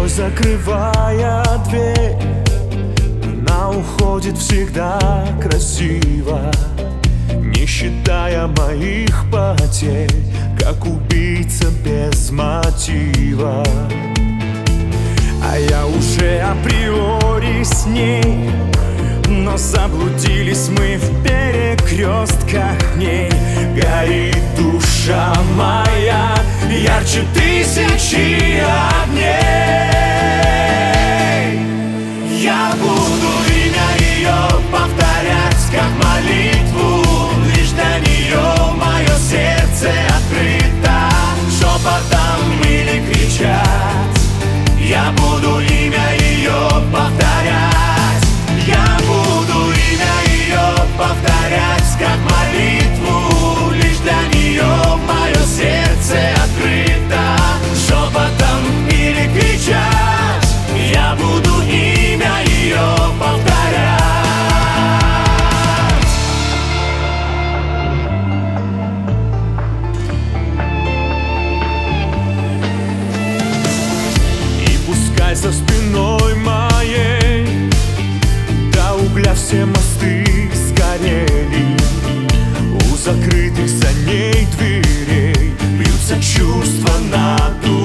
Вновь закрывая дверь, она уходит всегда красиво, не считая моих потерь, как убийца без мотива. А я уже априори с ней, но заблудились мы в перекрестках дней. Горит душа моя ярче тысячи огней. Я буду имя ее повторять как молитву, лишь для нее мое сердце открыто, шепотом или кричать. Я буду имя ее повторять. Я буду имя ее повторять как молитву, лишь для нее мое сердце открыто, шепотом или кричать. Я буду имя ее повторять. И пускай за спиной моей до угля все мосты сгорели, у закрытых за ней дверей бьются чувства на душу.